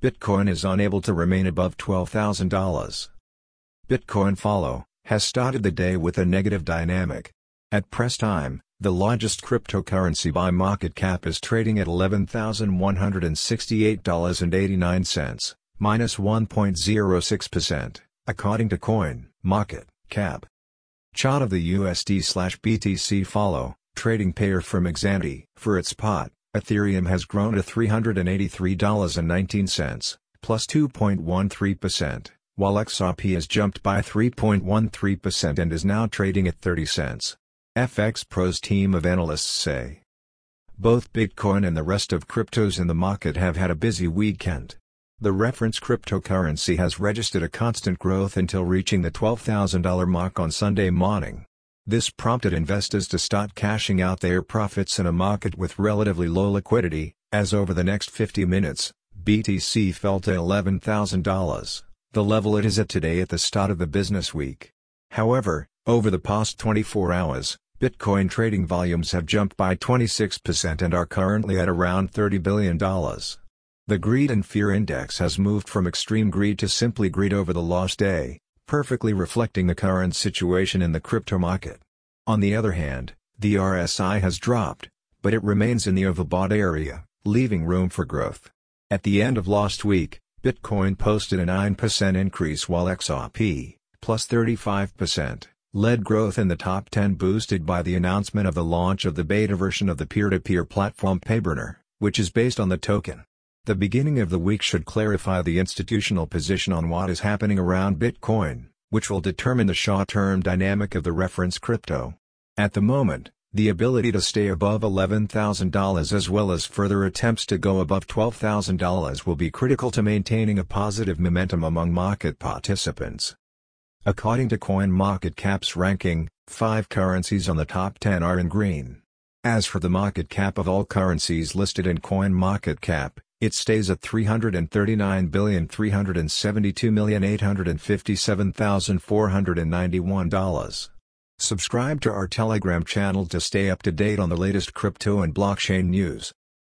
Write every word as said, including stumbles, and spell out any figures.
Bitcoin is unable to remain above twelve thousand dollars. Bitcoin Follow has started the day with a negative dynamic. At press time, the largest cryptocurrency by market cap is trading at eleven thousand one hundred sixty-eight dollars and eighty-nine cents, minus one point zero six percent, according to CoinMarketCap. Chart of the U S D slash B T C Follow trading pair from Exante. For its part, Ethereum has grown to three hundred eighty-three dollars and nineteen cents, plus two point one three percent, while X R P has jumped by three point one three percent and is now trading at thirty cents. F X Pro's team of analysts say both Bitcoin and the rest of cryptos in the market have had a busy weekend. The reference cryptocurrency has registered a constant growth until reaching the twelve thousand dollars mark on Sunday morning. This prompted investors to start cashing out their profits in a market with relatively low liquidity, as over the next fifty minutes, B T C fell to eleven thousand dollars, the level it is at today at the start of the business week. However, over the past twenty-four hours, Bitcoin trading volumes have jumped by twenty-six percent and are currently at around thirty billion dollars. The Greed and Fear Index has moved from extreme greed to simply greed over the last day, perfectly reflecting the current situation in the crypto market. On the other hand, the R S I has dropped, but it remains in the overbought area, leaving room for growth. At the end of last week, Bitcoin posted a nine percent increase while X R P, plus thirty-five percent, led growth in the top ten, boosted by the announcement of the launch of the beta version of the peer-to-peer platform Payburner, which is based on the token. The beginning of the week should clarify the institutional position on what is happening around Bitcoin, which will determine the short-term dynamic of the reference crypto. At the moment, the ability to stay above eleven thousand dollars as well as further attempts to go above twelve thousand dollars will be critical to maintaining a positive momentum among market participants. According to CoinMarketCap's ranking, five currencies on the top ten are in green. As for the market cap of all currencies listed in CoinMarketCap, it stays at three hundred thirty-nine billion three hundred seventy-two million eight hundred fifty-seven thousand four hundred ninety-one dollars. Subscribe to our Telegram channel to stay up to date on the latest crypto and blockchain news.